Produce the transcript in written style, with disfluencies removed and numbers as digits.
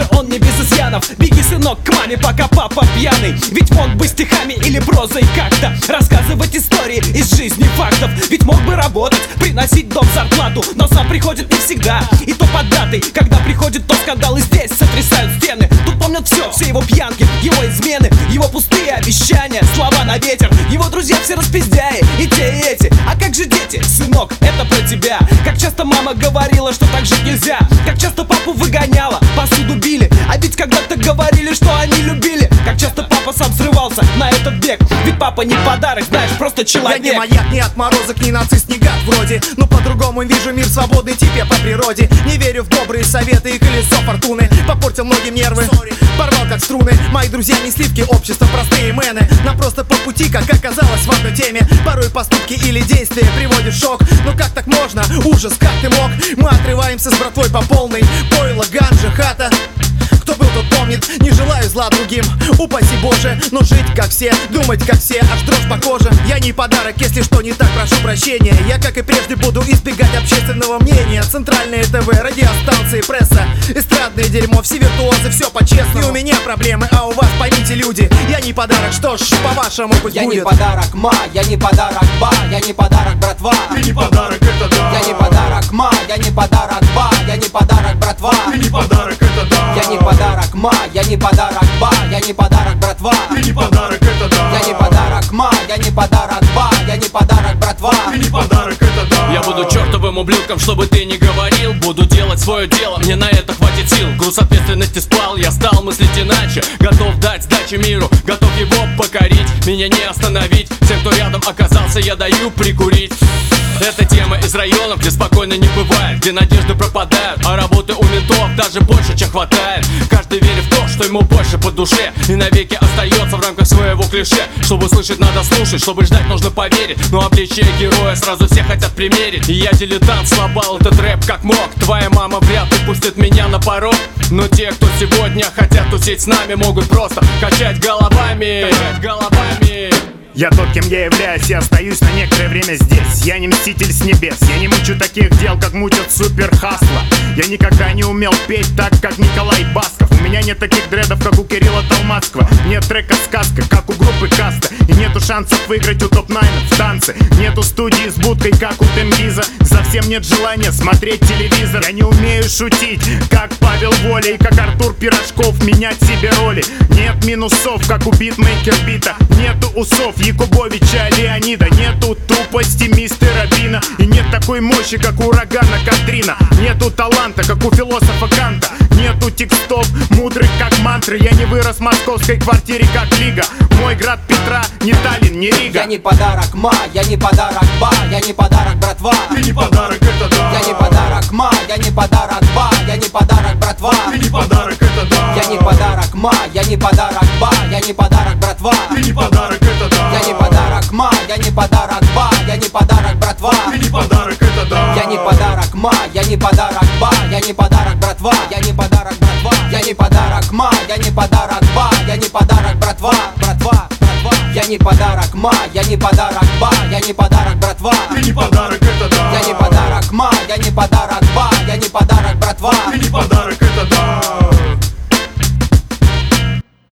он не без изъянов. Беги, сынок, к маме, пока папа пьяный. Ведь мог бы стихами или прозой как-то рассказывать истории из жизни фактов. Ведь мог бы работать, приносить дом зарплату, но сам приходит не всегда, и то под датой. Когда приходит, то скандалы здесь сотрясают стены. Тут помнят все его пьянки, его измены, его пустые обещания, слова на ветер. Его друзья все распиздяи, и те, и эти. А как же дети? Сынок, это про тебя. Как часто мама говорила, что так жить нельзя. Как часто папу выгоняла, посуду били. А ведь когда-то говорили, что они любили. Как часто папа сам срывался на этот бег. Ведь папа не подарок, знаешь, просто человек. Я не маяк, не отморозок, не нацист, не гад вроде. Но по-другому вижу мир свободный тебе по природе. Не верю в добрые советы и колесо фортуны. Попортил многим нервы, порвал как струны. Мои друзья не сливки, общество простые мэны. Нам просто по пути, как оказалось в одной теме. Порой поступки или действия приводят в шок. Но как так можно? Ужас, как ты мог? Мы отрываемся с братвой по полной. Пойло, ганжа, хата. Кто был, тот помнит, не желаю зла другим, упаси Боже. Но жить как все, думать как все, аж дрожь по коже. Я не подарок, если что не так, прошу прощения. Я, как и прежде, буду избегать общественного мнения. Центральные ТВ, радиостанции, пресса, эстрадное дерьмо, все виртуозы, все по-честному. И у меня проблемы, а у вас, поймите, люди, я не подарок, что ж, по-вашему пусть я будет. Я не подарок, ма, я не подарок, ба, я не подарок, братва. Ты не подарок, это да. Я не подарок, ма, я не подарок, ба, я не подарок, братва. Ты не подарок, это да. Я не подарок, ма, я не подарок, ба, я не подарок, братва. Ты не подарок, это да. Я не подарок, ма, я не подарок, ба, я не подарок, братва. Ты не подарок, это да. Я буду чертовым ублюдком, чтобы ты не говорил. Буду делать свое дело, мне на это хватит сил. Груз ответственности спал, я стал мыслить иначе. Готов дать сдачи миру, готов его покорить. Меня не остановить, всем, кто рядом оказался, я даю прикурить. Это тема из районов, где спокойно не бывает, где надежды пропадают, а работы у ментов даже больше, чем хватает. Каждый верит в то, что ему больше по душе, и навеки остается в рамках своего клише. Чтобы слышать, надо слушать, чтобы ждать, нужно поверить. Но обличие героя сразу все хотят примерить. И я дилетант, слабал этот рэп как мог. Твоя мама вряд ли пустит меня на порог. Но те, кто сегодня хотят тусить с нами, могут просто качать головами. Я тот, кем я являюсь, я остаюсь на некоторое время здесь. Я не мститель с небес, я не мучу таких дел, как мутят супер хасла. Я никогда не умел петь так, как Николай Басков. У меня нет таких дредов, как у Кирилла Толмацкого. Нет трека «Сказка», как у группы Каста. И нету шансов выиграть у топ-9 в танце. Нету студии с будкой, как у Тенгиза. Совсем нет желания смотреть телевизор. Я не умею шутить, как Павел Воля и как Артур Пирожков, менять себе роли. Нет минусов, как у битмейкер бита. Нету усов Якубовича Леонида. Нету тупости мистера Бина. И нет такой мощи, как у урагана Катрина. Нету таланта, как у философа Канта. Нету текстов, мудрых как мантры. Я не вырос в московской квартире, как Лига. Мой град Петра, не Таллин, не Рига. Я не подарок, ма, я не подарок, ба, я не подарок, братва. Ты не подарок, это да. Я не подарок, ма, я не подарок, ба, я не подарок, братва. Ты не подарок, это да. Я не подарок, ма, я не подарок, ба, я не подарок, братва. Ты не подарок, это да. Я не подарок, ма, я не подарок, ба, я не подарок, братва. Ты не подарок, это да. Я не подарок, ма, я не подарок, ба, я не подарок, братва. Я не подарок, братва. Я не подарок, ма, я не подарок, ба, я не подарок, братва. Братва, братва. Я не подарок, ма, я не подарок, ба, я не подарок, братва. Ты не подарок, это да. Я не подарок, ма, я не подарок, ба, я не подарок, братва. Ты не подарок.